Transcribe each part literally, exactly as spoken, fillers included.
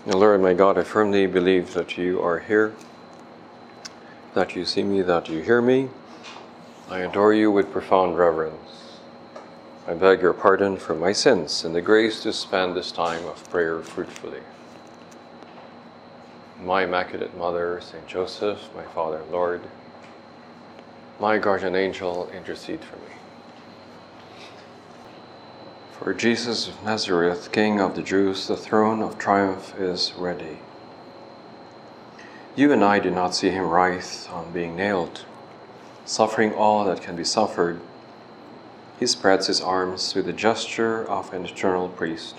Lord my God, I firmly believe that you are here, that you see me, that you hear me. I adore you with profound reverence. I beg your pardon for my sins and the grace to spend this time of prayer fruitfully. My Immaculate Mother, Saint Joseph, my Father, Lord, my guardian angel, intercede for me. For Jesus of Nazareth, King of the Jews, the throne of triumph is ready. You and I do not see him writhe on being nailed, suffering all that can be suffered. He spreads his arms with the gesture of an eternal priest.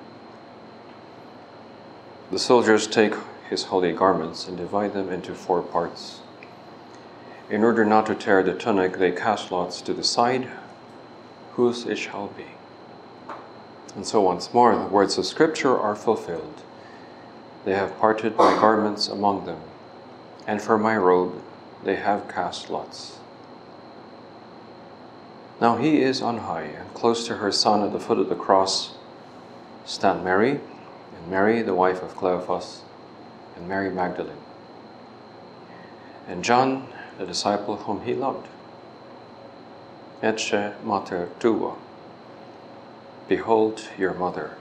The soldiers take his holy garments and divide them into four parts. In order not to tear the tunic, they cast lots to decide whose it shall be. And so once more, the words of Scripture are fulfilled. They have parted my garments among them, and for my robe they have cast lots. Now he is on high, and close to her Son at the foot of the cross stand Mary, and Mary, the wife of Cleophas, and Mary Magdalene, and John, the disciple whom he loved. Ecce mater tua. Behold your mother.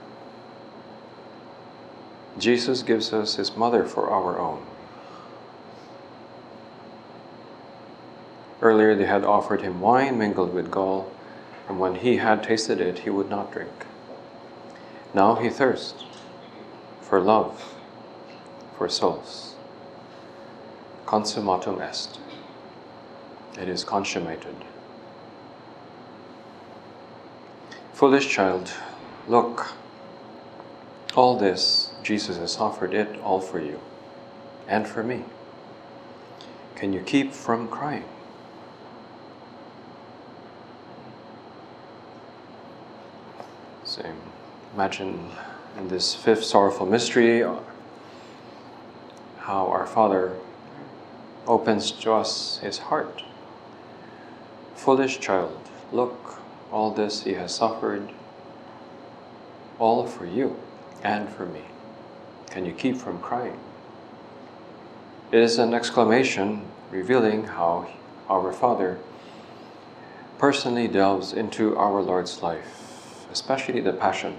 Jesus gives us his mother for our own. Earlier they had offered him wine mingled with gall, and when he had tasted it, he would not drink. Now he thirsts for love, for souls. Consummatum est. It is consummated. Foolish child, look, all this, Jesus has offered it all for you and for me. Can you keep from crying? So imagine in this fifth sorrowful mystery how our Father opens to us his heart. Foolish child, look, all this he has suffered, all for you and for me. Can you keep from crying? It is an exclamation revealing how our Father personally delves into our Lord's life, especially the Passion,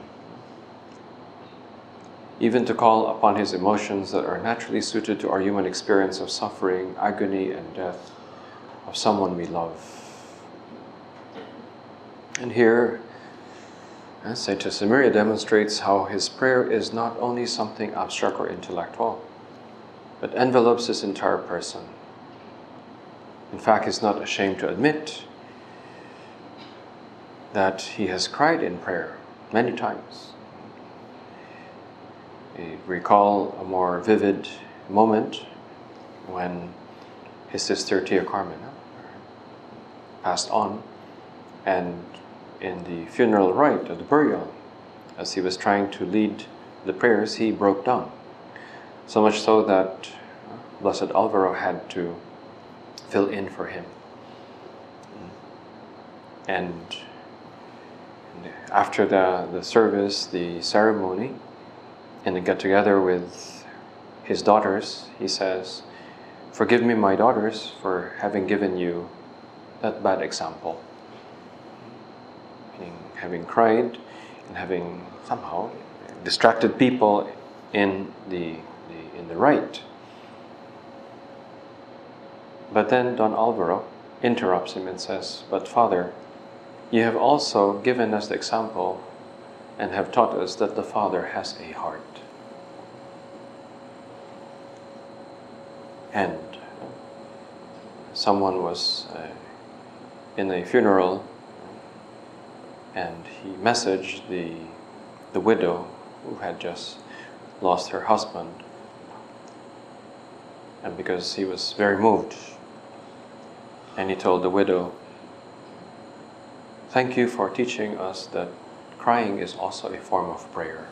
even to call upon his emotions that are naturally suited to our human experience of suffering, agony, and death of someone we love. And here, Saint Josemaria demonstrates how his prayer is not only something abstract or intellectual, but envelopes his entire person. In fact, he's not ashamed to admit that he has cried in prayer many times. We recall a more vivid moment when his sister Tia Carmen passed on, and in the funeral rite of the burial, as he was trying to lead the prayers, he broke down. So much so that Blessed Alvaro had to fill in for him. And after the, the service, the ceremony, and the get-together with his daughters, he says, "Forgive me, my daughters, for having given you that bad example." Having cried and having somehow distracted people in the, the in the rite. But then Don Alvaro interrupts him and says, "But Father, you have also given us the example and have taught us that the Father has a heart." And someone was uh, in a funeral, and he messaged the, the widow who had just lost her husband. And because he was very moved, and he told the widow, "Thank you for teaching us that crying is also a form of prayer."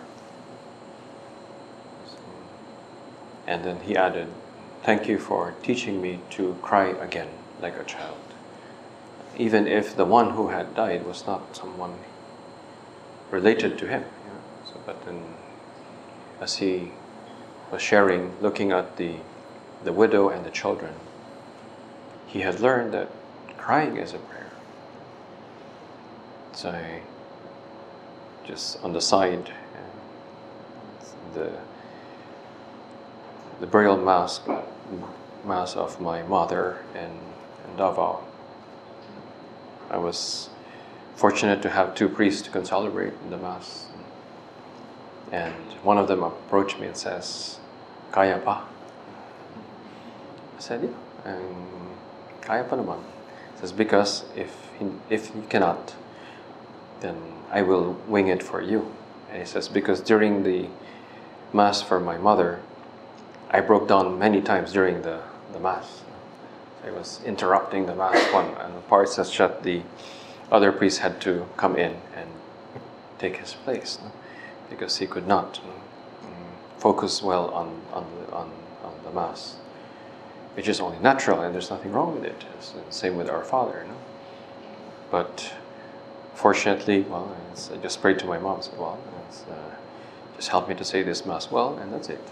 And then he added, "Thank you for teaching me to cry again like a child." Even if the one who had died was not someone related to him. You know? So, but then as he was sharing, looking at the, the widow and the children, he had learned that crying is a prayer. So I, just on the side, the the burial mass, mass of my mother in, in Davao. I was fortunate to have two priests to celebrate the mass. And one of them approached me and says, "Kaya pa?" I said, "Yeah, um, kaya pa naman." He says, "Because if he, if you cannot, then I will wing it for you." And he says, "Because during the mass for my mother, I broke down many times during the, the mass. I was interrupting the mass one, and the part such that the other priest had to come in and take his place, no? Because he could not um, focus well on, on, the, on, on the mass, which is only natural, and there's nothing wrong with it. It's the same with our Father, no? But fortunately, well, I just prayed to my mom and said, well, it's, uh, just help me to say this mass well, and that's it.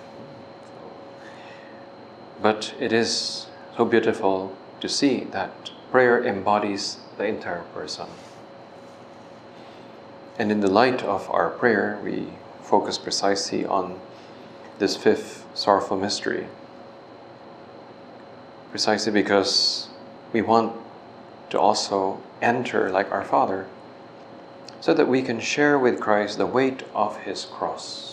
But it is so beautiful to see that prayer embodies the entire person. And in the light of our prayer, we focus precisely on this fifth sorrowful mystery, precisely because we want to also enter like our Father, so that we can share with Christ the weight of His cross.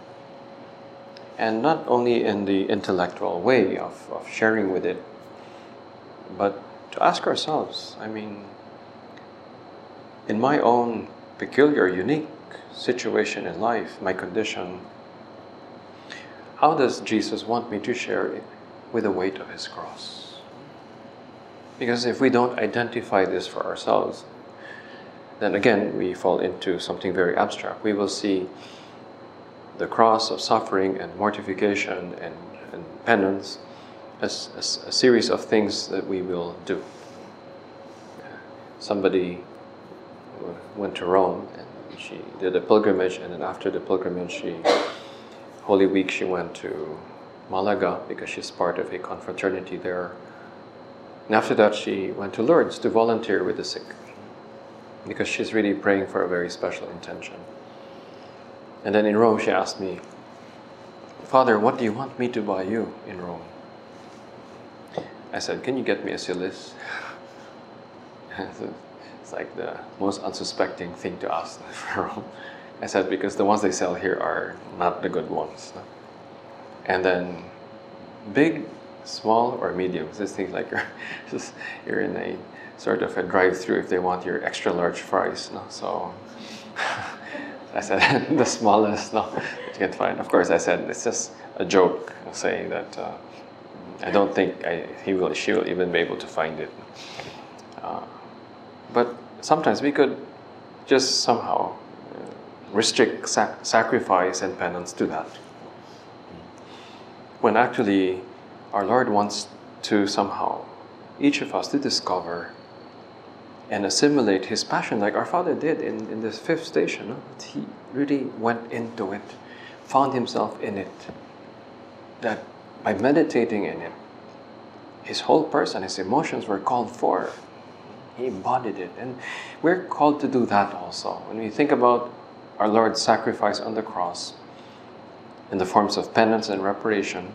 And not only in the intellectual way of, of sharing with it, but to ask ourselves, I mean, in my own peculiar, unique situation in life, my condition, how does Jesus want me to share it with the weight of His cross? Because if we don't identify this for ourselves, then again, we fall into something very abstract. We will see the cross of suffering and mortification and, and penance as, as a series of things that we will do. Somebody went to Rome and she did a pilgrimage, and then after the pilgrimage, she, Holy Week, she went to Malaga because she's part of a confraternity there. And after that, she went to Lourdes to volunteer with the sick, because she's really praying for a very special intention. And then in Rome, she asked me, "Father, what do you want me to buy you in Rome?" I said, "Can you get me a Silis?" It's like the most unsuspecting thing to ask for Rome. I said, because the ones they sell here are not the good ones. And then big, small, or medium. This thing like you're, just, you're in a sort of a drive-through if they want your extra large fries. No? So I said, the smallest, no, that you can find. Of course, I said, it's just a joke saying that uh, I don't think I, he will, she will even be able to find it. Uh, but sometimes we could just somehow uh, restrict sac- sacrifice and penance to that. When actually our Lord wants to somehow, each of us, to discover and assimilate His passion like our Father did in, in this fifth station. No? He really went into it, found Himself in it, that by meditating in it, His whole person, His emotions were called for. He embodied it. And we're called to do that also. When we think about our Lord's sacrifice on the cross in the forms of penance and reparation,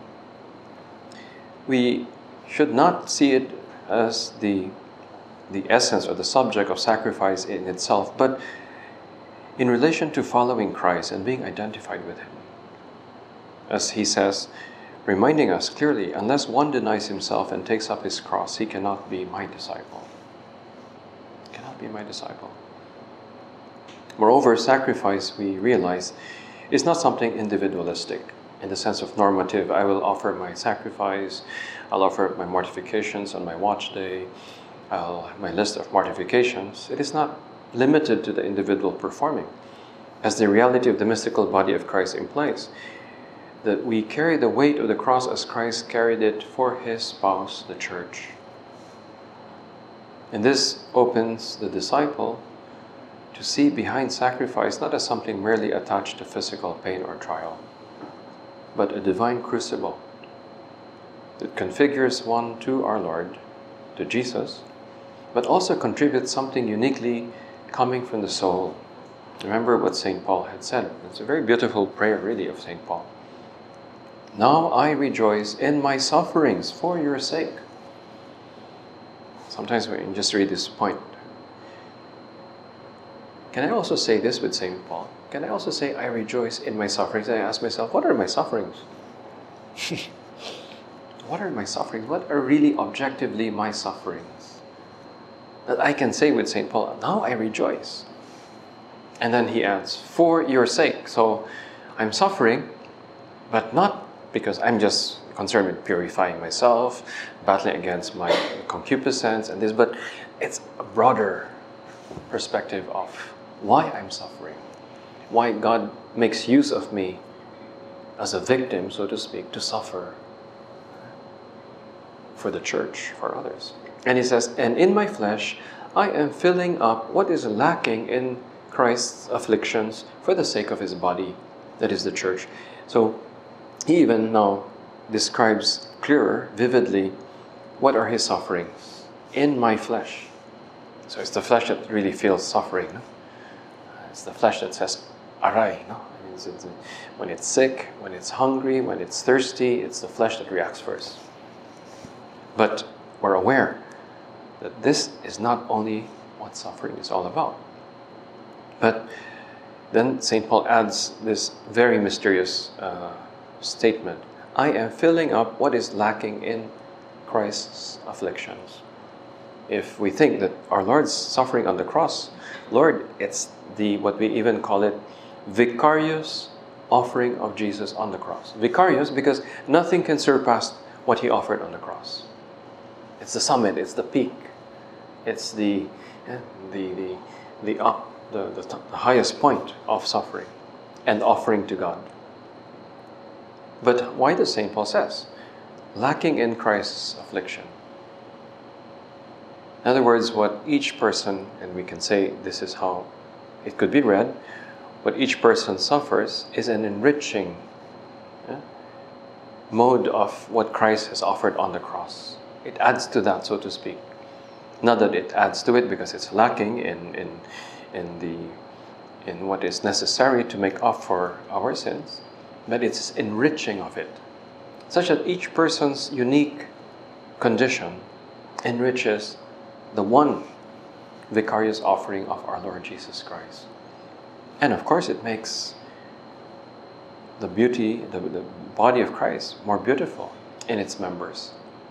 we should not see it as the the essence or the subject of sacrifice in itself, but in relation to following Christ and being identified with Him. As He says, reminding us clearly, unless one denies himself and takes up his cross, he cannot be my disciple. Cannot be my disciple. Moreover, sacrifice, we realize, is not something individualistic in the sense of normative. I will offer my sacrifice, I'll offer my mortifications on my watch day, I'll have my list of mortifications. It is not limited to the individual performing, as the reality of the mystical body of Christ implies, that we carry the weight of the cross as Christ carried it for His spouse, the Church. And this opens the disciple to see behind sacrifice not as something merely attached to physical pain or trial, but a divine crucible. It configures one to our Lord, to Jesus, but also contributes something uniquely coming from the soul. Remember what Saint Paul had said. It's a very beautiful prayer, really, of Saint Paul. Now I rejoice in my sufferings for your sake. Sometimes we can just read this point. Can I also say this with Saint Paul? Can I also say I rejoice in my sufferings? I ask myself, what are my sufferings? What are my sufferings? What are really objectively my sufferings? That I can say with Saint Paul, now I rejoice. And then he adds, for your sake. So I'm suffering, but not because I'm just concerned with purifying myself, battling against my concupiscence and this, but it's a broader perspective of why I'm suffering, why God makes use of me as a victim, so to speak, to suffer for the church, for others. And he says, and in my flesh, I am filling up what is lacking in Christ's afflictions for the sake of his body, that is the church. So he even now describes clearer, vividly, what are his sufferings in my flesh. So it's the flesh that really feels suffering. No? It's the flesh that says, aray. No? It's, it's, when it's sick, when it's hungry, when it's thirsty, it's the flesh that reacts first. But we're aware that this is not only what suffering is all about. But then Saint Paul adds this very mysterious uh, statement. I am filling up what is lacking in Christ's afflictions. If we think that our Lord's suffering on the cross, Lord, it's the, what we even call it, vicarious offering of Jesus on the cross. Vicarious because nothing can surpass what he offered on the cross. It's the summit, it's the peak, it's the yeah, the the the up, the, the, the highest point of suffering and offering to God. But why does Saint Paul says, lacking in Christ's affliction? In other words, what each person, and we can say this is how it could be read, what each person suffers is an enriching yeah, mode of what Christ has offered on the cross. It adds to that, so to speak. Not that it adds to it because it's lacking in in in the in what is necessary to make up for our sins, but it's enriching of it, such that each person's unique condition enriches the one vicarious offering of our Lord Jesus Christ. And of course it makes the beauty, the, the body of Christ more beautiful in its members.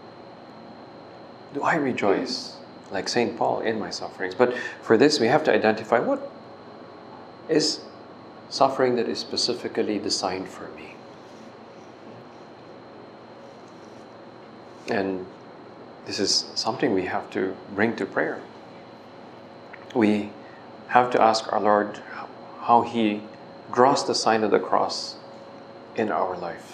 Do I rejoice, like Saint Paul, in my sufferings? But for this we have to identify what is suffering that is specifically designed for me. And this is something we have to bring to prayer. We have to ask our Lord how He draws the sign of the cross in our life.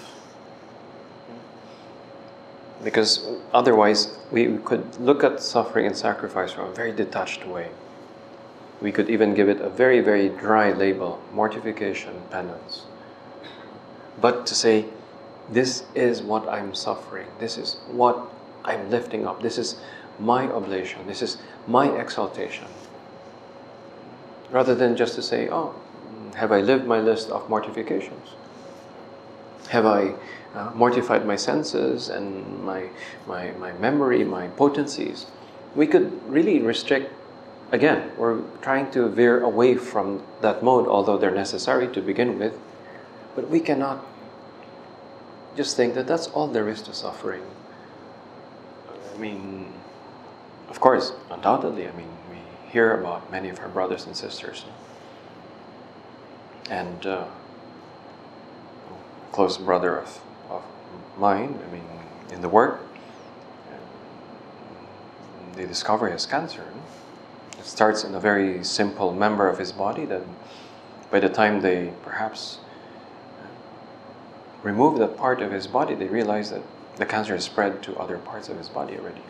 Because otherwise, we could look at suffering and sacrifice from a very detached way. We could even give it a very, very dry label, mortification, penance. But to say, this is what I'm suffering, this is what I'm lifting up, this is my oblation, this is my exaltation. Rather than just to say, oh, have I lived my list of mortifications? Have I uh, mortified my senses and my, my, my memory, my potencies? We could really restrict, again, we're trying to veer away from that mode, although they're necessary to begin with, but we cannot just think that that's all there is to suffering. I mean, of course, undoubtedly, I mean, we hear about many of our brothers and sisters. And uh, a close brother of, of mine, I mean, in the work, they discover he has cancer. It starts in a very simple member of his body, then by the time they perhaps remove that part of his body, they realize that the cancer has spread to other parts of his body already.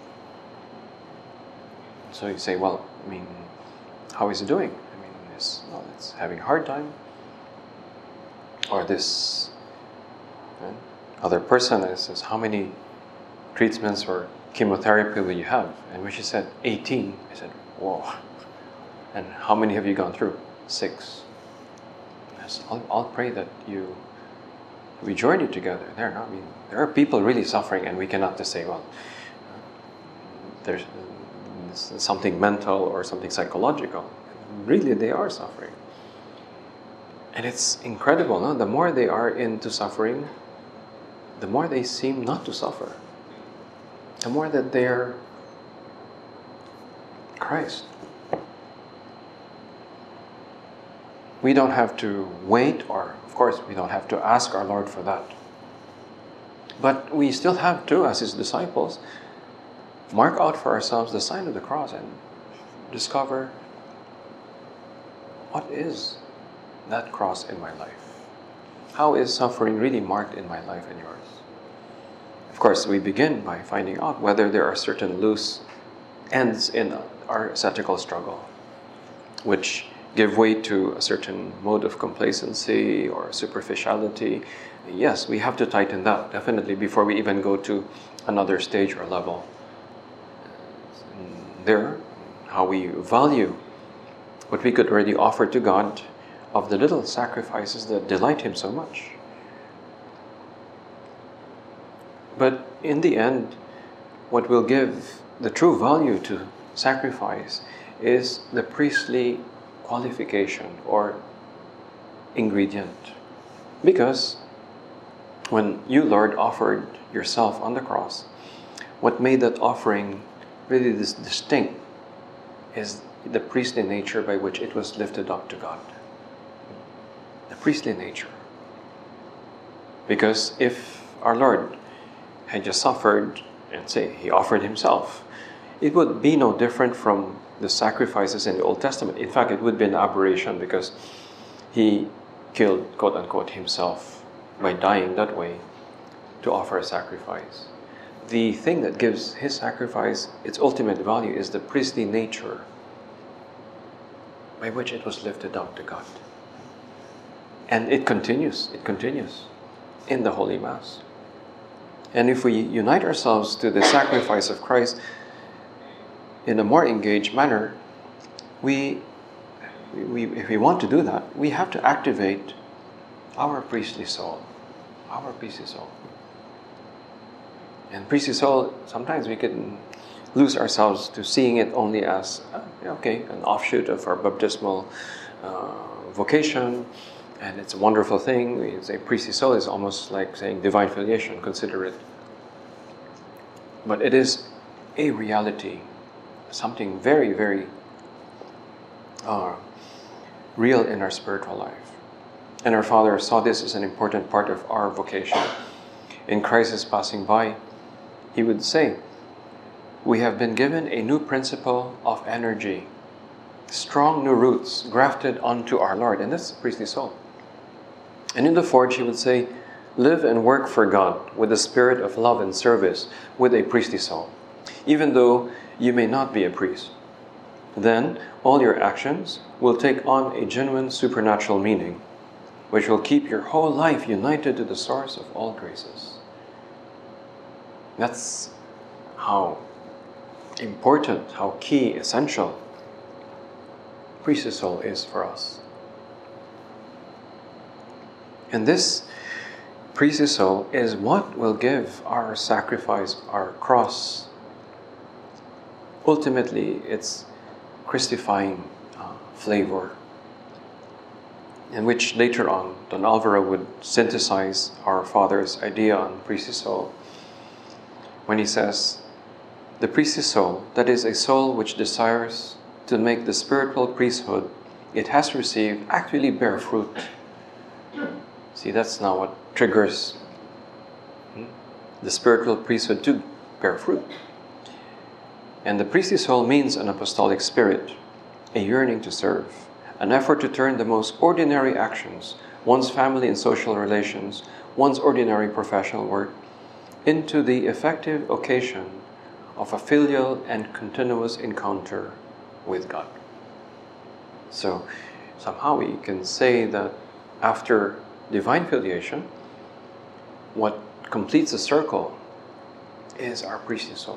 So you say, well, I mean, how is he doing? I mean, it's, well, it's having a hard time. Or this And other person I says, how many treatments or chemotherapy will you have? And when she said eighteen, I said, whoa. And how many have you gone through? Six. I said, I'll, I'll pray that you we journey together there. I mean, there are people really suffering, and we cannot just say, well, there's something mental or something psychological. Really, they are suffering. And it's incredible, no? The more they are into suffering, the more they seem not to suffer. The more that they're Christ. We don't have to wait, or of course we don't have to ask our Lord for that. But we still have to, as His disciples, mark out for ourselves the sign of the cross and discover what is that cross in my life. How is suffering really marked in my life and yours? Of course, we begin by finding out whether there are certain loose ends in our ascetical struggle, which give way to a certain mode of complacency or superficiality. Yes, we have to tighten that, definitely, before we even go to another stage or level. There, how we value what we could already offer to God of the little sacrifices that delight Him so much. But in the end, what will give the true value to sacrifice is the priestly qualification or ingredient. Because when you, Lord, offered yourself on the cross, what made that offering really this distinct is the priestly nature by which it was lifted up to God. The priestly nature. Because if our Lord had just suffered and say He offered Himself, it would be no different from the sacrifices in the Old Testament. In fact, it would be an aberration because He killed, quote unquote, Himself by dying that way to offer a sacrifice. The thing that gives His sacrifice its ultimate value is the priestly nature by which it was lifted up to God. And it continues, it continues in the Holy Mass. And if we unite ourselves to the sacrifice of Christ in a more engaged manner, we, we, if we want to do that, we have to activate our priestly soul. Our priestly soul. And priestly soul, sometimes we can lose ourselves to seeing it only as, uh, okay, an offshoot of our baptismal uh, vocation, and it's a wonderful thing. We say priestly soul is almost like saying divine filiation, consider it. But it is a reality, something very, very uh, real in our spiritual life. And our Father saw this as an important part of our vocation. In Christ's passing by, He would say, we have been given a new principle of energy, strong new roots grafted onto our Lord, and that's the priestly soul. And in the forge, He would say, live and work for God with a spirit of love and service with a priestly soul, even though you may not be a priest. Then all your actions will take on a genuine supernatural meaning, which will keep your whole life united to the source of all graces. That's how important, how key, essential priestly soul is for us. And this priestly soul is what will give our sacrifice, our cross, ultimately its Christifying uh, flavor, in which later on Don Alvaro would synthesize our Father's idea on priestly soul when he says, the priestly soul, that is a soul which desires to make the spiritual priesthood it has received actually bear fruit. See, that's now what triggers hmm, the spiritual priesthood to bear fruit. And the priestly soul means an apostolic spirit, a yearning to serve, an effort to turn the most ordinary actions, one's family and social relations, one's ordinary professional work, into the effective occasion of a filial and continuous encounter with God. So, somehow we can say that after divine filiation, what completes the circle is our priestly soul.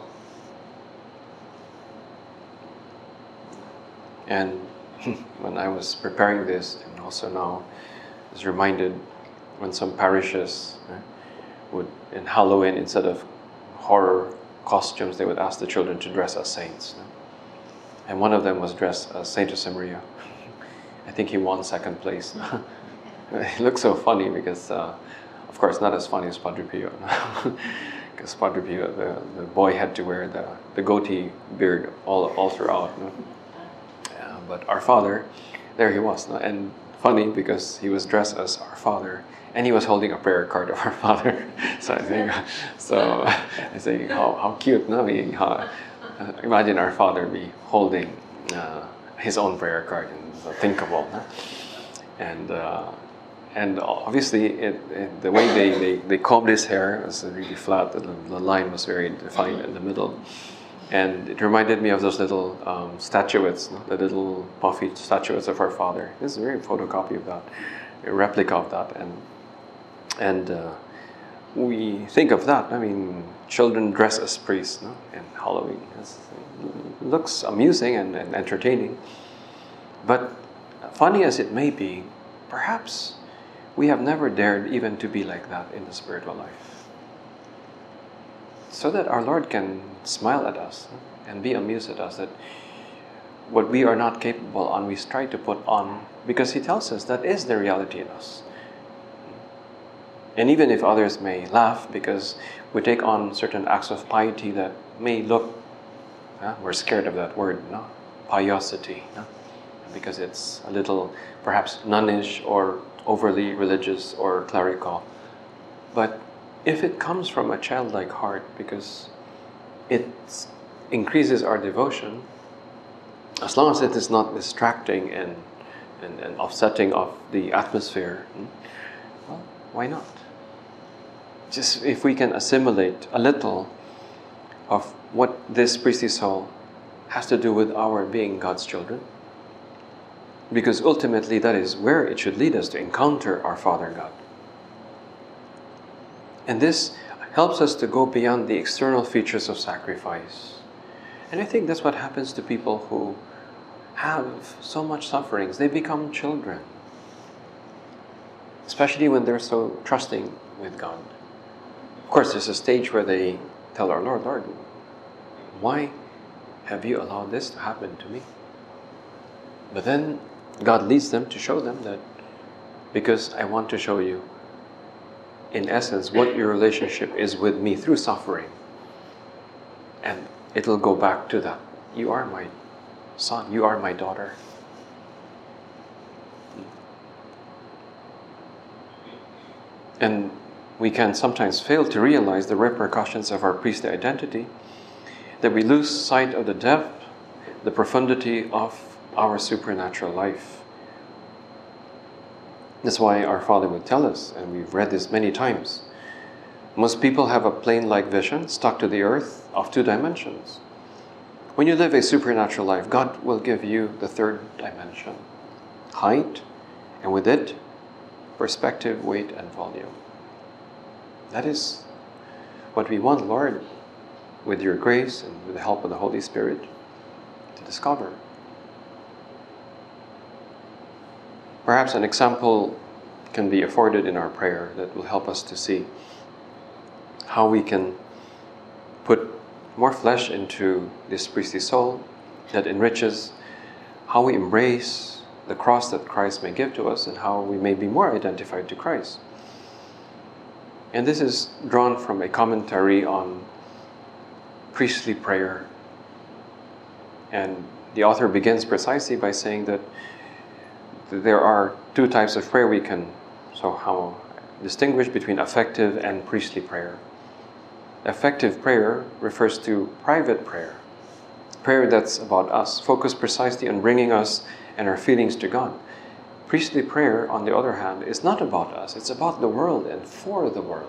And when I was preparing this, and also now, I was reminded when some parishes uh, would, in Halloween, instead of horror costumes, they would ask the children to dress as saints. No? And one of them was dressed as Saint Josemaria. I think he won second place. It looks so funny because, uh, of course, not as funny as Padre Pio. Because Padre Pio, the, the boy had to wear the, the goatee beard all, all throughout. No? Yeah, but our Father, there he was. No? And funny because he was dressed as our Father, and he was holding a prayer card of our Father. So I think, so I think how, how cute, no? Being, how, uh, imagine our Father be holding uh, his own prayer card, and it's unthinkable. No? And uh, and obviously, it, it, the way they, they, they combed his hair was really flat. The, the line was very defined in the middle. And it reminded me of those little um, statuettes, no? The little puffy statuettes of our Father. This is a very photocopy of that, a replica of that. And and uh, we think of that. I mean, children dress as priests, no? In Halloween. It's, it looks amusing and, and entertaining. But funny as it may be, perhaps we have never dared even to be like that in the spiritual life. So that our Lord can smile at us and be amused at us, that what we are not capable on, we try to put on, because He tells us that is the reality in us. And even if others may laugh because we take on certain acts of piety that may look, uh, we're scared of that word, no? Piosity, no? Because it's a little perhaps nunnish or overly religious or clerical. But if it comes from a childlike heart, because it increases our devotion, as long as it is not distracting and, and, and offsetting of the atmosphere, well, why not? Just if we can assimilate a little of what this priestly soul has to do with our being God's children, because ultimately that is where it should lead us to encounter our Father God. And this helps us to go beyond the external features of sacrifice. And I think that's what happens to people who have so much sufferings. They become children, especially when they're so trusting with God. Of course, there's a stage where they tell our Lord, Lord, why have you allowed this to happen to me? But then God leads them to show them that because I want to show you, in essence, what your relationship is with me through suffering. And it'll go back to that. You are my son. You are my daughter. And we can sometimes fail to realize the repercussions of our priestly identity, that we lose sight of the depth, the profundity of our supernatural life. That's why our Father would tell us, and we've read this many times, most people have a plane-like vision stuck to the earth of two dimensions. When you live a supernatural life, God will give you the third dimension, height, and with it, perspective, weight, and volume. That is what we want, Lord, with your grace and with the help of the Holy Spirit, to discover. Perhaps an example can be afforded in our prayer that will help us to see how we can put more flesh into this priestly soul that enriches how we embrace the cross that Christ may give to us and how we may be more identified to Christ. And this is drawn from a commentary on priestly prayer. And the author begins precisely by saying that there are two types of prayer we can so how distinguish between affective and priestly prayer. Affective prayer refers to private prayer, prayer that's about us, focused precisely on bringing us and our feelings to God. Priestly prayer, on the other hand, is not about us, it's about the world and for the world.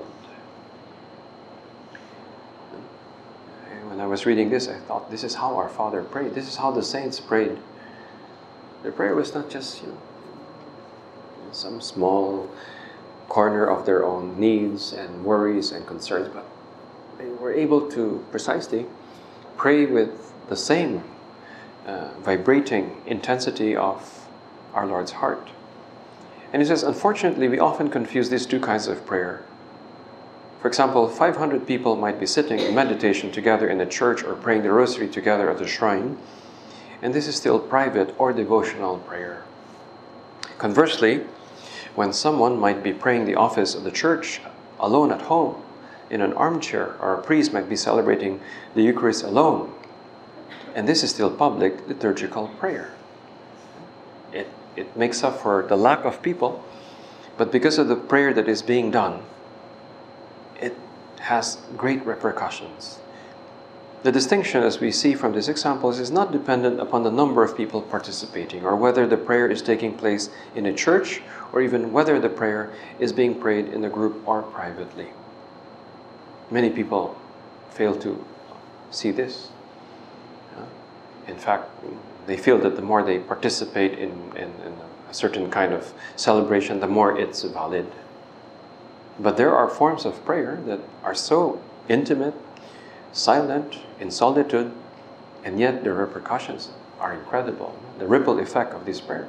And when I was reading this, I thought, this is how our Father prayed, this is how the saints prayed. Their prayer was not just, you know, some small corner of their own needs and worries and concerns, but they were able to precisely pray with the same uh, vibrating intensity of our Lord's heart. And he says, unfortunately, we often confuse these two kinds of prayer. For example, five hundred people might be sitting in meditation together in a church or praying the rosary together at a shrine, and this is still private or devotional prayer. Conversely, when someone might be praying the office of the church alone at home, in an armchair, or a priest might be celebrating the Eucharist alone, and this is still public liturgical prayer. It, it makes up for the lack of people, but because of the prayer that is being done, it has great repercussions. The distinction, as we see from these examples, is not dependent upon the number of people participating, or whether the prayer is taking place in a church, or even whether the prayer is being prayed in a group or privately. Many people fail to see this. In fact, they feel that the more they participate in, in, in a certain kind of celebration, the more it's valid. But there are forms of prayer that are so intimate, silent, in solitude, and yet the repercussions are incredible. The ripple effect of this prayer.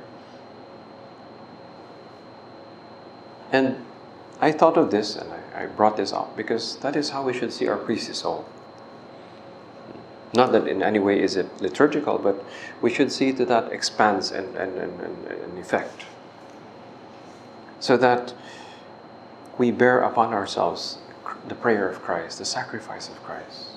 And I thought of this, and I, I brought this up, because that is how we should see our priestly soul. Not that in any way is it liturgical, but we should see that that expands and, and, and, and, and effect. So that we bear upon ourselves the prayer of Christ, the sacrifice of Christ.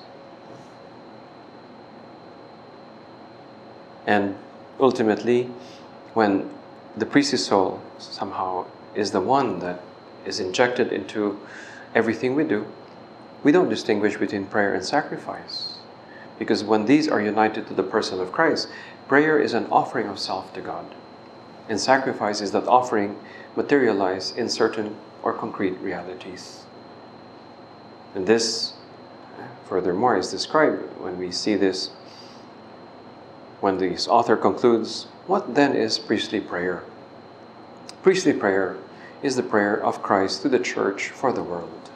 And ultimately, when the priestly soul somehow is the one that is injected into everything we do, we don't distinguish between prayer and sacrifice. Because when these are united to the person of Christ, prayer is an offering of self to God. And sacrifice is that offering materialized in certain or concrete realities. And this, furthermore, is described when we see this, when this author concludes, what then is priestly prayer? Priestly prayer is the prayer of Christ to the church for the world.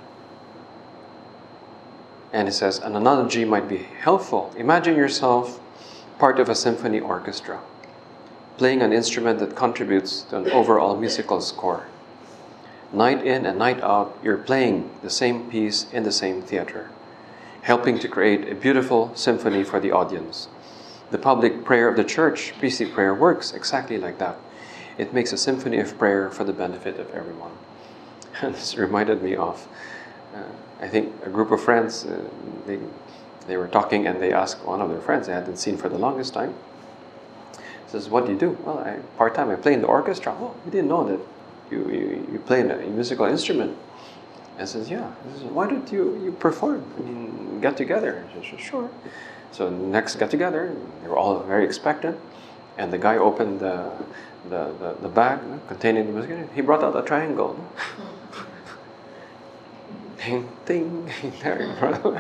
And it says, an analogy might be helpful. Imagine yourself part of a symphony orchestra, playing an instrument that contributes to an overall musical score. Night in and night out, you're playing the same piece in the same theater, helping to create a beautiful symphony for the audience. The public prayer of the church, priestly prayer, works exactly like that. It makes a symphony of prayer for the benefit of everyone. And this reminded me of, uh, I think, a group of friends. Uh, they, they were talking and they asked one of their friends they hadn't seen for the longest time. He says, what do you do? Well, I, part-time, I play in the orchestra. Oh, we didn't know that you, you, you play a musical instrument. And says, yeah. He says, why don't you, you perform? I mean, get together. He says, sure. So next get together, they were all very expectant. And the guy opened the, the, the, the bag containing the music. He brought out a triangle. Ding, ding, there.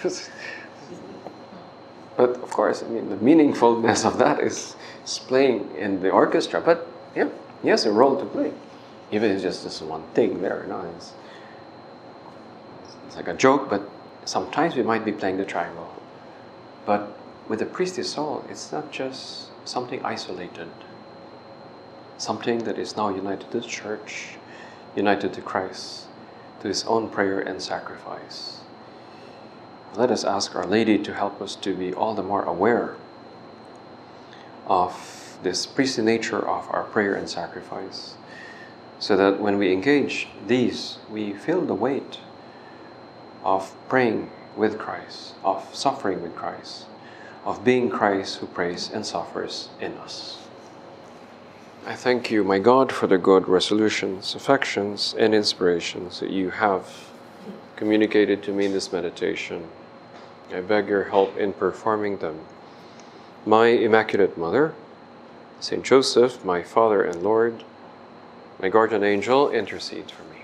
But of course, I mean, the meaningfulness of that is, is playing in the orchestra. But yeah, he has a role to play. Even if it's just this one thing there. You know, it's, it's like a joke, but sometimes we might be playing the triangle. But with the priestly soul, it's not just something isolated. Something that is now united to the church, united to Christ, to His own prayer and sacrifice. Let us ask Our Lady to help us to be all the more aware of this priestly nature of our prayer and sacrifice, so that when we engage these, we feel the weight of praying with Christ, of suffering with Christ, of being Christ who prays and suffers in us. I thank you, my God, for the good resolutions, affections, and inspirations that you have communicated to me in this meditation. I beg your help in performing them. My Immaculate Mother, Saint Joseph, my Father and Lord, my guardian angel, intercede for me.